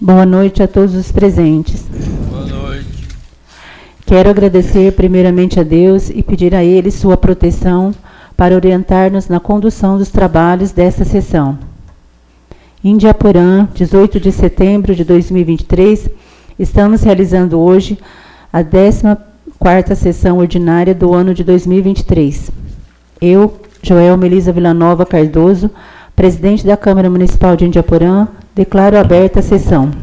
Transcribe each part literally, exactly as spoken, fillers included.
Boa noite a todos os presentes. Boa noite. Quero agradecer primeiramente a Deus e pedir a Ele sua proteção para orientar-nos na condução dos trabalhos desta sessão. Indiaporã, dezoito de setembro de dois mil e vinte e três, estamos realizando hoje a décima quarta sessão ordinária do ano de dois mil e vinte e três. Eu, Joel Melisa Villanova Cardoso, presidente da Câmara Municipal de Indiaporã, declaro aberta a sessão.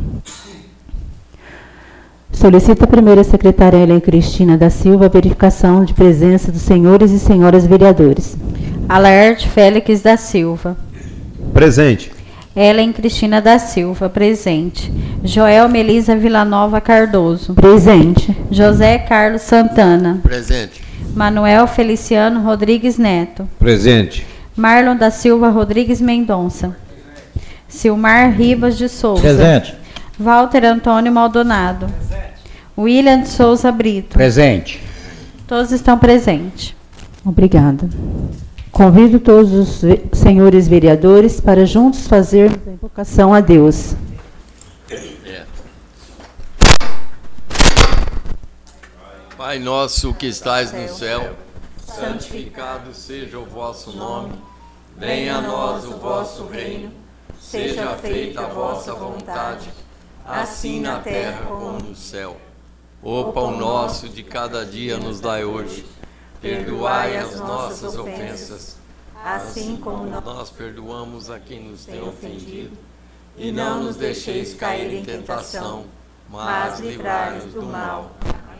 Solicito a primeira secretária Helen Cristina da Silva a verificação de presença dos senhores e senhoras vereadores. Alaerte Félix da Silva. Presente. Helen Cristina da Silva, presente. Joel Melisa Villanova Cardoso. Presente. José Carlos Santana. Presente. Manuel Feliciano Rodrigues Neto. Presente. Marlon da Silva Rodrigues Mendonça. Silmar Ribas de Souza. Presente. Walter Antônio Maldonado. Presente. William de Souza Brito. Presente. Todos estão presentes. Obrigada. Convido todos os ve- senhores vereadores para juntos fazermos a invocação a Deus. É. Pai nosso que estais no céu, santificado seja o vosso nome. Venha a nós o vosso reino. Seja feita a vossa vontade, assim na terra como no céu. O pão nosso de cada dia nos dai hoje. Perdoai as nossas ofensas, assim como nós perdoamos a quem nos tem ofendido. E não nos deixeis cair em tentação, mas livrai-nos do mal.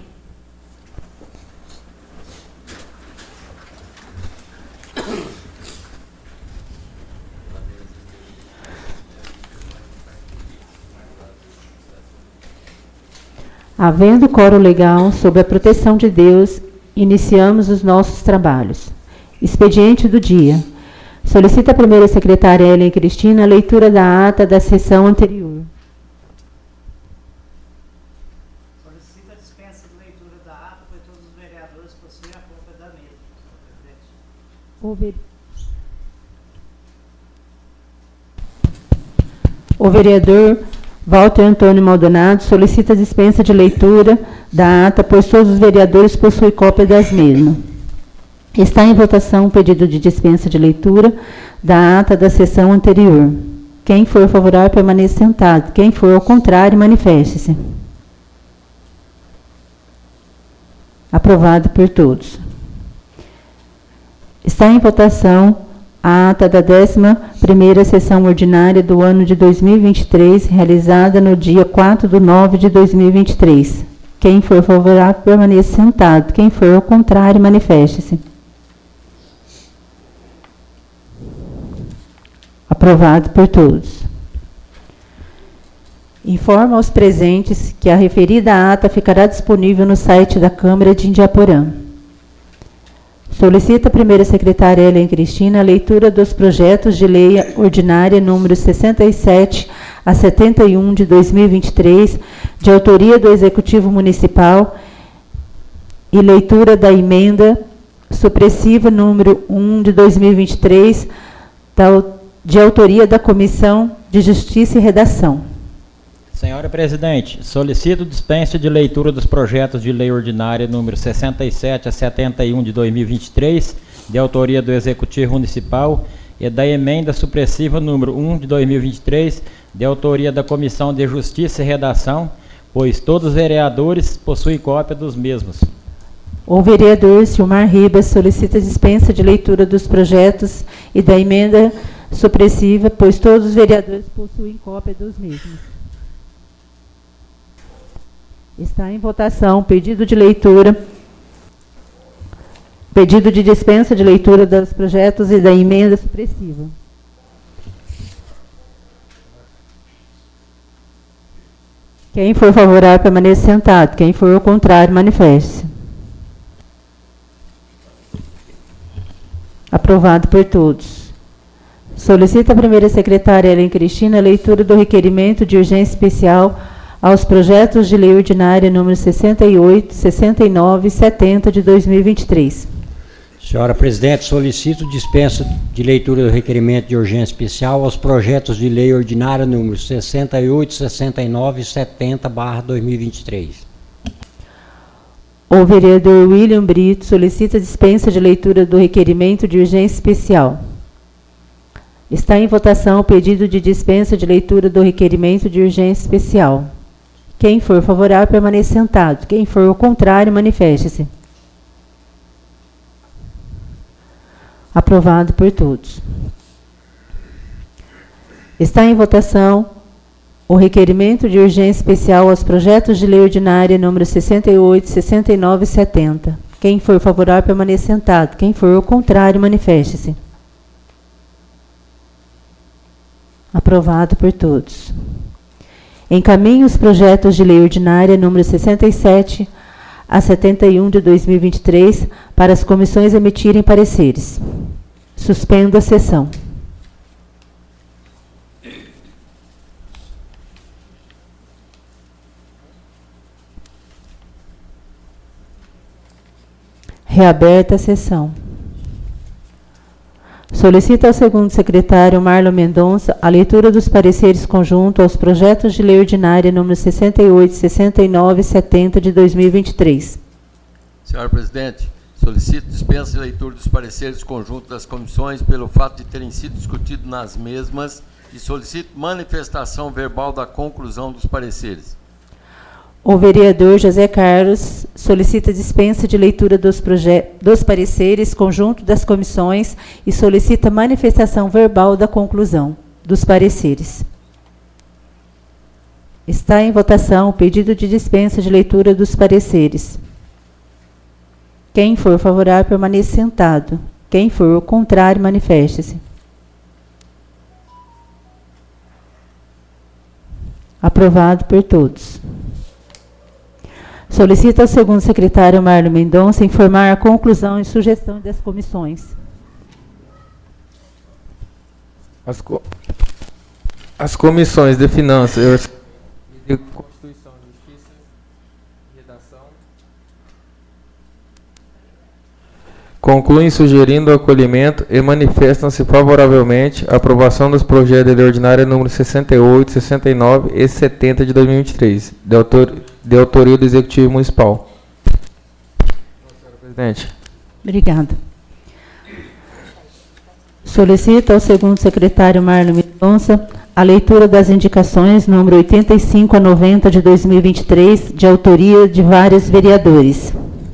Havendo coro legal, sob a proteção de Deus, iniciamos os nossos trabalhos. Expediente do dia. Solicita a primeira secretária Helen Cristina a leitura da ata da sessão anterior. Solicita a dispensa de leitura da ata, pois todos os vereadores possuem a cópia da mesma. O, ver... o vereador Walter Antônio Maldonado solicita a dispensa de leitura da ata, pois todos os vereadores possuem cópia das mesmas. Está em votação o pedido de dispensa de leitura da ata da sessão anterior. Quem for favorável, permaneça sentado. Quem for ao contrário, manifeste-se. Aprovado por todos. Está em votação a ata da décima primeira sessão ordinária do ano de dois mil e vinte e três, realizada no dia quatro de nove de dois mil e vinte e três. Quem for favorável, permaneça sentado. Quem for ao contrário, manifeste-se. Aprovado por todos. Informo aos presentes que a referida ata ficará disponível no site da Câmara de Indiaporã. Solicita a primeira secretária Helen Cristina a leitura dos projetos de lei ordinária número sessenta e sete a setenta e um de dois mil e vinte e três, de autoria do Executivo Municipal, e leitura da emenda supressiva número um de dois mil e vinte e três, da, de autoria da Comissão de Justiça e Redação. Senhora Presidente, solicito dispensa de leitura dos projetos de lei ordinária número sessenta e sete a setenta e um de dois mil e vinte e três, de autoria do Executivo Municipal, e da emenda supressiva número um de dois mil e vinte e três, de autoria da Comissão de Justiça e Redação, pois todos os vereadores possuem cópia dos mesmos. O vereador Silmar Ribas solicita dispensa de leitura dos projetos e da emenda supressiva, pois todos os vereadores possuem cópia dos mesmos. Está em votação o pedido de leitura, pedido de dispensa de leitura dos projetos e da emenda supressiva. Quem for favorável, permaneça sentado. Quem for ao contrário, manifeste-se. Aprovado por todos. Solicita a primeira secretária Helen Cristina a leitura do requerimento de urgência especial aos projetos de lei ordinária número sessenta e oito, sessenta e nove e setenta de dois mil e vinte e três. Senhora Presidente, solicito dispensa de leitura do requerimento de urgência especial aos projetos de lei ordinária número sessenta e oito, sessenta e nove e setenta barra dois mil e vinte e três. O vereador William Brito solicita dispensa de leitura do requerimento de urgência especial. Está em votação o pedido de dispensa de leitura do requerimento de urgência especial. Quem for favorável, permaneça sentado. Quem for o contrário, manifeste-se. Aprovado por todos. Está em votação o requerimento de urgência especial aos projetos de lei ordinária número sessenta e oito, sessenta e nove e setenta. Quem for favorável, permaneça sentado. Quem for o contrário, manifeste-se. Aprovado por todos. Encaminhe os projetos de lei ordinária número sessenta e sete a setenta e um de dois mil e vinte e três para as comissões emitirem pareceres. Suspendo a sessão. Reaberta a sessão. Solicita ao segundo secretário Marlon Mendonça a leitura dos pareceres conjuntos aos projetos de lei ordinária número sessenta e oito, sessenta e nove e setenta de dois mil e vinte e três. Senhor Presidente, solicito dispensa de leitura dos pareceres conjuntos das comissões pelo fato de terem sido discutidos nas mesmas e solicito manifestação verbal da conclusão dos pareceres. O vereador José Carlos solicita dispensa de leitura dos, dos pareceres conjunto das comissões e solicita manifestação verbal da conclusão dos pareceres. Está em votação o pedido de dispensa de leitura dos pareceres. Quem for favorável, permaneça sentado. Quem for o contrário, manifeste-se. Aprovado por todos. Solicita ao segundo secretário Marlon Mendonça informar a conclusão e sugestão das comissões. As, co As comissões de Finanças e de Constituição, Justiça e Redação concluem sugerindo o acolhimento e manifestam-se favoravelmente à aprovação dos projetos de lei ordinária número sessenta e oito, sessenta e nove e setenta de dois mil e vinte e três, de, autor, de autoria do Executivo Municipal. Senhora Presidente. Obrigada. Solicita ao segundo secretário Marlon Mendonça a leitura das indicações número oitenta e cinco a noventa de dois mil e vinte e três, de autoria de vários vereadores.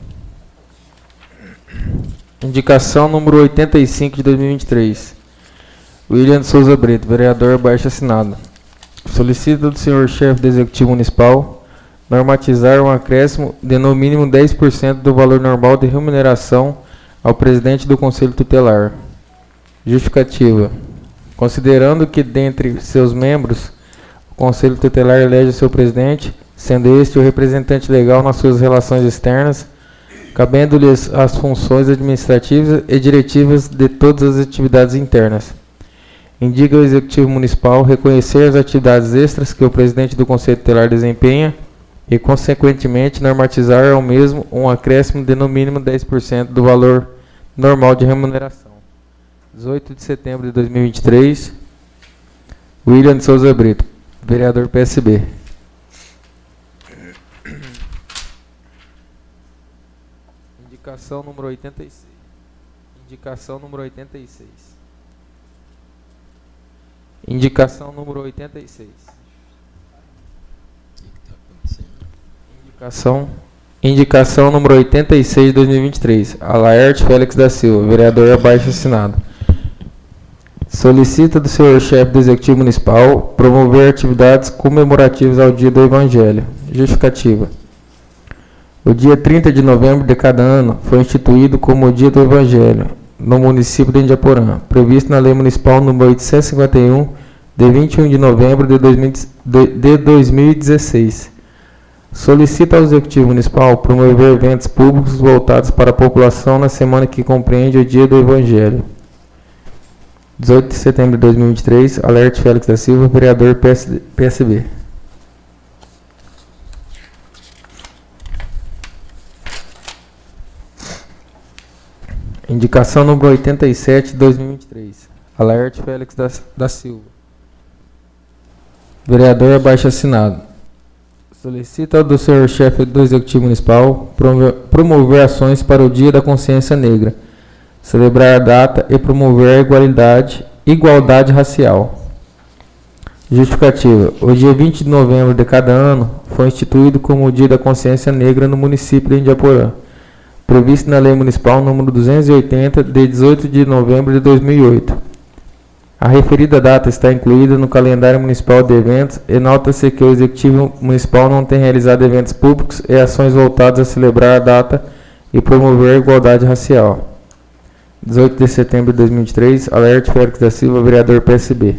Indicação número oitenta e cinco de dois mil e vinte e três. William de Souza Brito, vereador abaixo assinado. Solicita do senhor chefe do Executivo Municipal normatizar um acréscimo de no mínimo dez por cento do valor normal de remuneração ao presidente do Conselho Tutelar. Justificativa. Considerando que, dentre seus membros, o Conselho Tutelar elege o seu presidente, sendo este o representante legal nas suas relações externas, cabendo-lhes as funções administrativas e diretivas de todas as atividades internas. Indica o Executivo Municipal reconhecer as atividades extras que o presidente do Conselho Tutelar desempenha e, consequentemente, normatizar ao mesmo um acréscimo de no mínimo dez por cento do valor normal de remuneração. dezoito de setembro de dois mil e vinte e três, William de Souza Brito, vereador P S B. Indicação número oitenta e seis. Indicação número oitenta e seis. Indicação número oitenta e seis. Indicação, indicação número oitenta e seis de dois mil e vinte e três. Alaerte Félix da Silva, vereador abaixo assinado. Solicita do senhor chefe do Executivo Municipal promover atividades comemorativas ao Dia do Evangelho. Justificativa. O dia trinta de novembro de cada ano foi instituído como o Dia do Evangelho no município de Indiaporã, previsto na Lei Municipal número oitocentos e cinquenta e um, de vinte e um de novembro de dois mil e dezesseis. Solicita ao Executivo Municipal promover eventos públicos voltados para a população na semana que compreende o Dia do Evangelho. dezoito de setembro de dois mil e vinte e três, Alaerte Félix da Silva, vereador P S B. Indicação número oitenta e sete de dois mil e vinte e três. Alaerte Félix da, da Silva. Vereador abaixo assinado. Solicita do senhor chefe do Executivo Municipal promover, promover ações para o Dia da Consciência Negra, celebrar a data e promover a igualdade, igualdade racial. Justificativa. O dia vinte de novembro de cada ano foi instituído como o Dia da Consciência Negra no município de Indiaporã, previsto na Lei Municipal número duzentos e oitenta, de dezoito de novembro de dois mil e oito. A referida data está incluída no calendário municipal de eventos e nota-se que o Executivo Municipal não tem realizado eventos públicos e ações voltadas a celebrar a data e promover a igualdade racial. dezoito de setembro de dois mil e vinte e três, Alaerte Félix da Silva, vereador P S B.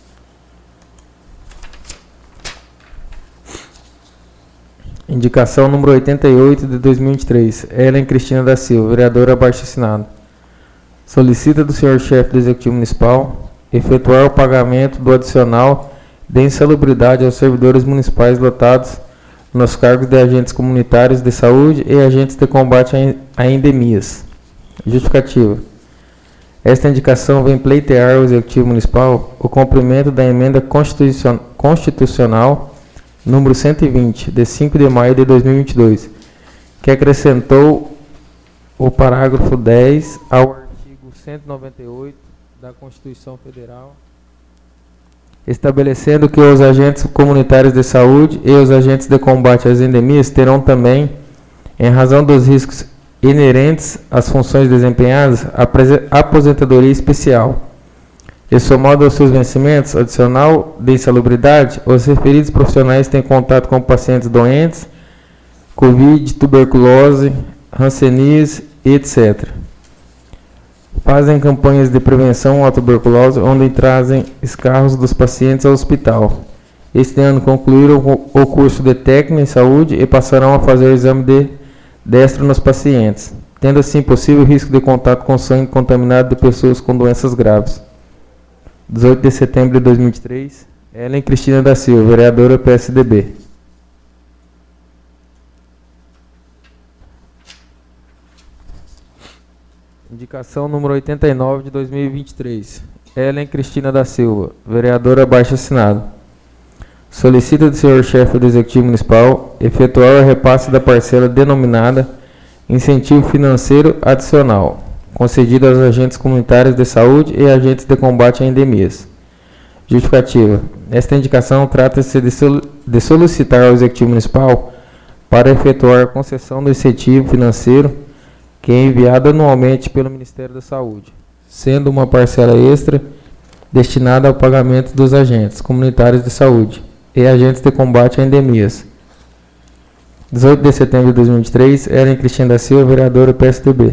Indicação número oitenta e oito de dois mil e vinte e três, Ellen Cristina da Silva, vereadora abaixo assinado. Solicita do senhor chefe do Executivo Municipal efetuar o pagamento do adicional de insalubridade aos servidores municipais lotados nos cargos de agentes comunitários de saúde e agentes de combate a endemias. Justificativa. Esta indicação vem pleitear ao Executivo Municipal o cumprimento da emenda constitucion- constitucional número cento e vinte, de cinco de maio de dois mil e vinte e dois, que acrescentou o parágrafo dez ao artigo cento e noventa e oito da Constituição Federal, estabelecendo que os agentes comunitários de saúde e os agentes de combate às endemias terão também, em razão dos riscos inerentes às funções desempenhadas, a aposentadoria especial. E somado aos seus vencimentos adicional de insalubridade, os referidos profissionais têm contato com pacientes doentes, Covid, tuberculose, hanseníase, etcétera. Fazem campanhas de prevenção à tuberculose, onde trazem escarros dos pacientes ao hospital. Este ano concluíram o curso de técnico em saúde e passarão a fazer o exame de destro nos pacientes, tendo assim possível risco de contato com sangue contaminado de pessoas com doenças graves. dezoito de setembro de dois mil e vinte e três, Ellen Cristina da Silva, vereadora P S D B. Indicação número oitenta e nove de dois mil e vinte e três, Ellen Cristina da Silva, vereadora abaixo assinado. Solicita do senhor chefe do Executivo Municipal efetuar o repasse da parcela denominada Incentivo Financeiro Adicional, concedido aos agentes comunitários de saúde e agentes de combate a endemias. Justificativa. Esta indicação trata-se de, sol de solicitar ao Executivo Municipal para efetuar a concessão do incentivo financeiro que é enviado anualmente pelo Ministério da Saúde, sendo uma parcela extra destinada ao pagamento dos agentes comunitários de saúde e agentes de combate a endemias. dezoito de setembro de dois mil e vinte e três, Ellen Cristina da Silva, vereadora P S D B.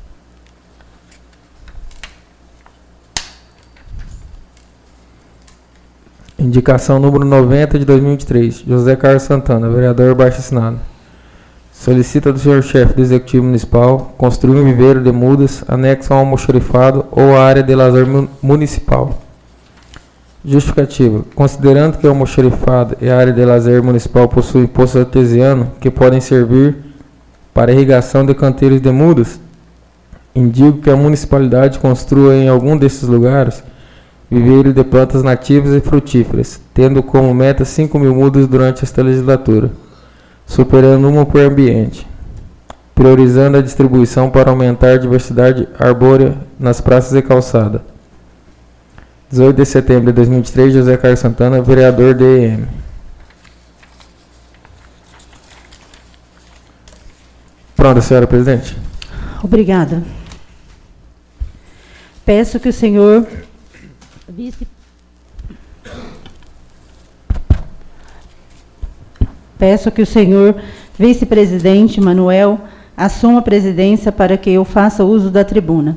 Indicação número noventa de dois mil e vinte e três, José Carlos Santana, vereador abaixo assinado. Solicita do senhor chefe do Executivo Municipal construir um viveiro de mudas anexo a um almoxarifado ou a área de lazer municipal. Justificativa. Considerando que o almoxarifado e a área de lazer municipal possuem poços artesianos que podem servir para irrigação de canteiros de mudas, indico que a municipalidade construa em algum desses lugares viveiro de plantas nativas e frutíferas, tendo como meta cinco mil mudas durante esta legislatura, superando uma por ambiente, priorizando a distribuição para aumentar a diversidade arbórea nas praças e calçada. dezoito de setembro de dois mil e vinte e três, José Carlos Santana, vereador D E M. Pronto, senhora presidente. Obrigada. Peço que o senhor vice Peço que o senhor vice-presidente Manuel assuma a presidência para que eu faça uso da tribuna.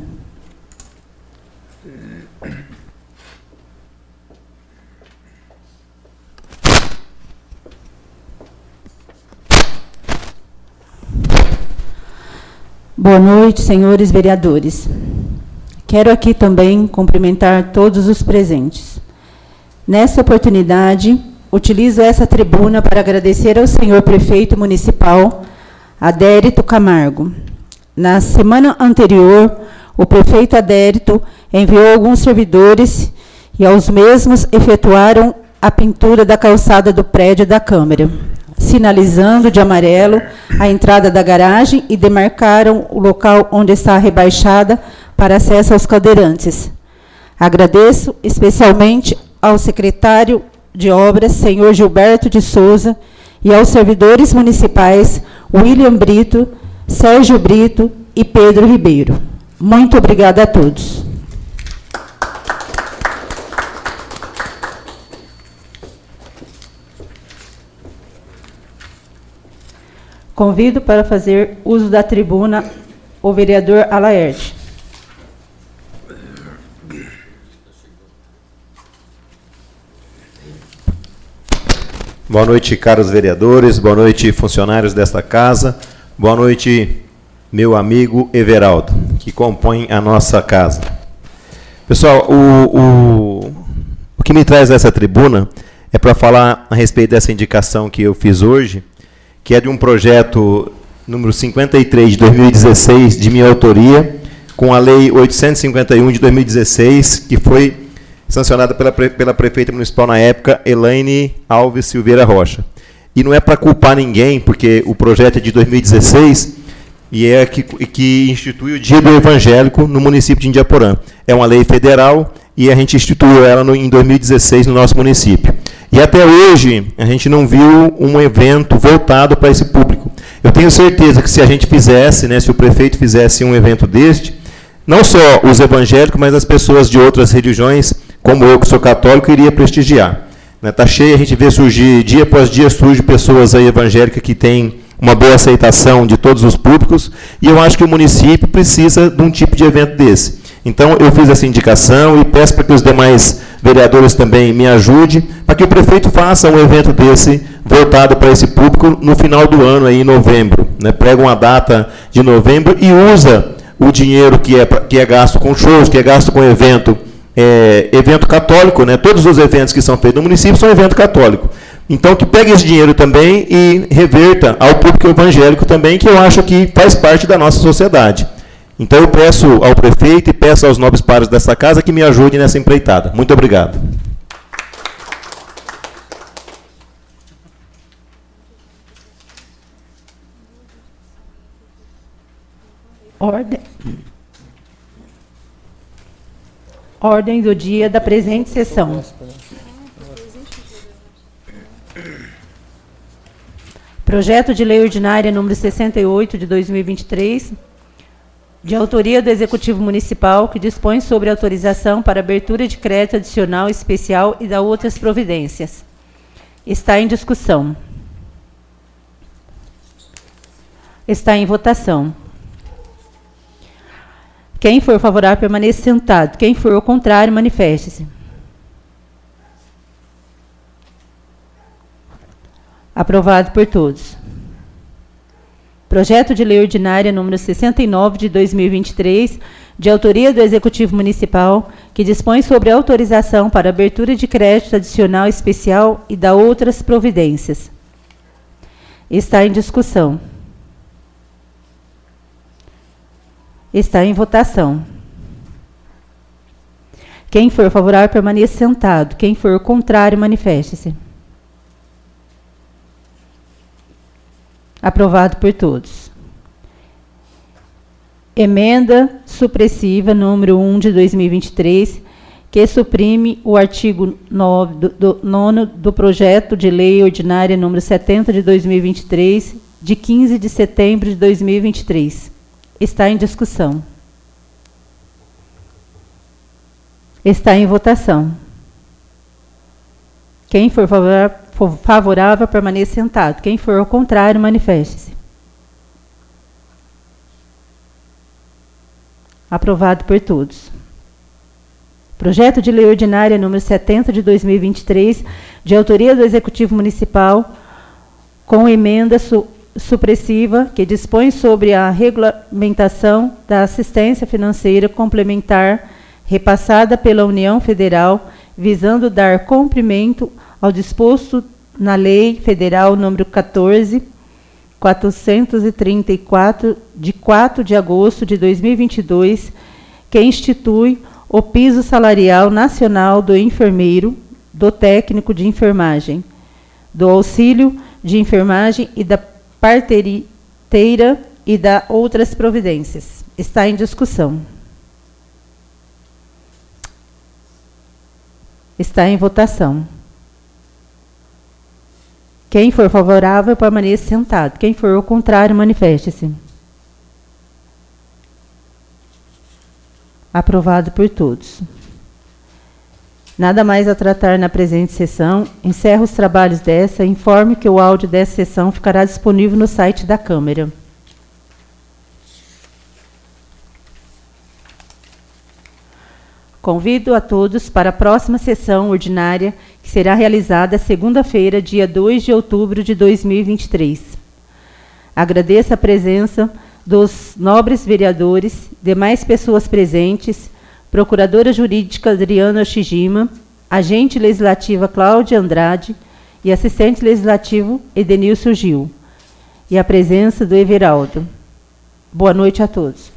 Boa noite, senhores vereadores. Quero aqui também cumprimentar todos os presentes. Nessa oportunidade, utilizo essa tribuna para agradecer ao senhor prefeito municipal, Adérito Camargo. Na semana anterior, o prefeito Adérito enviou alguns servidores e aos mesmos efetuaram a pintura da calçada do prédio da Câmara, sinalizando de amarelo a entrada da garagem e demarcaram o local onde está a rebaixada para acesso aos cadeirantes. Agradeço especialmente ao secretário de Obras, senhor Gilberto de Souza, e aos servidores municipais William Brito, Sérgio Brito e Pedro Ribeiro. Muito obrigada a todos. Convido para fazer uso da tribuna o vereador Alaerte. Boa noite, caros vereadores, boa noite, funcionários desta casa, boa noite, meu amigo Everaldo, que compõe a nossa casa. Pessoal, o, o, o que me traz a essa tribuna é para falar a respeito dessa indicação que eu fiz hoje, que é de um projeto número cinquenta e três de dois mil e dezesseis, de minha autoria, com a Lei oitocentos e cinquenta e um de dois mil e dezesseis, que foi sancionada pela, pela prefeita municipal na época, Elaine Alves Silveira Rocha. E não é para culpar ninguém, porque o projeto é de dois mil e dezesseis e é que, que institui o Dia do Evangélico no município de Indiaporã. É uma lei federal e a gente instituiu ela no, em dois mil e dezesseis no nosso município. E até hoje a gente não viu um evento voltado para esse público. Eu tenho certeza que se a gente fizesse, né, se o prefeito fizesse um evento deste, não só os evangélicos, mas as pessoas de outras religiões, como eu, que sou católico, iria prestigiar. Está cheio, a gente vê surgir, dia após dia, surge pessoas aí evangélicas que têm uma boa aceitação de todos os públicos, e eu acho que o município precisa de um tipo de evento desse. Então, eu fiz essa indicação e peço para que os demais vereadores também me ajudem, para que o prefeito faça um evento desse voltado para esse público no final do ano, aí, em novembro. Né? Prega uma data de novembro e usa o dinheiro que é, que é gasto com shows, que é gasto com evento, é, evento católico, né? Todos os eventos que são feitos no município são evento católico. Então, que pegue esse dinheiro também e reverta ao público evangélico também, que eu acho que faz parte da nossa sociedade. Então, eu peço ao prefeito e peço aos nobres pares desta casa que me ajudem nessa empreitada. Muito obrigado. Ordem. Ordem do dia da presente sessão. Projeto de Lei Ordinária número sessenta e oito de dois mil e vinte e três, de autoria do Executivo Municipal, que dispõe sobre autorização para abertura de crédito adicional especial e da outras providências. Está em discussão. Está em votação. Quem for favorável, permaneça sentado. Quem for ao contrário, manifeste-se. Aprovado por todos. Projeto de Lei Ordinária número sessenta e nove de dois mil e vinte e três, de autoria do Executivo Municipal, que dispõe sobre autorização para abertura de crédito adicional especial e da outras providências. Está em discussão. Está em votação. Quem for favorável, permaneça sentado. Quem for contrário, manifeste-se. Aprovado por todos. Emenda supressiva número um de dois mil e vinte e três, que suprime o artigo nove do, do, nono do projeto de lei ordinária número setenta de dois mil e vinte e três, de quinze de setembro de dois mil e vinte e três. Está em discussão. Está em votação. Quem for favorável, for favorável, permaneça sentado. Quem for ao contrário, manifeste-se. Aprovado por todos. Projeto de Lei Ordinária número setenta de dois mil e vinte e três, de autoria do Executivo Municipal, com emenda su supressiva, que dispõe sobre a regulamentação da assistência financeira complementar repassada pela União Federal, visando dar cumprimento ao disposto na Lei Federal número quatorze mil quatrocentos e trinta e quatro, de quatro de agosto de dois mil e vinte e dois, que institui o piso salarial nacional do enfermeiro, do técnico de enfermagem, do auxílio de enfermagem e da parteira e da outras providências. Está em discussão. Está em votação. Quem for favorável, permaneça sentado. Quem for ao contrário, manifeste-se. Aprovado por todos. Nada mais a tratar na presente sessão. Encerro os trabalhos dessa e informo que o áudio dessa sessão ficará disponível no site da Câmara. Convido a todos para a próxima sessão ordinária, que será realizada segunda-feira, dia dois de outubro de dois mil e vinte e três. Agradeço a presença dos nobres vereadores, demais pessoas presentes, Procuradora Jurídica Adriana Shijima, Agente Legislativa Cláudia Andrade e Assistente Legislativo Edenilson Gil, e a presença do Everaldo. Boa noite a todos.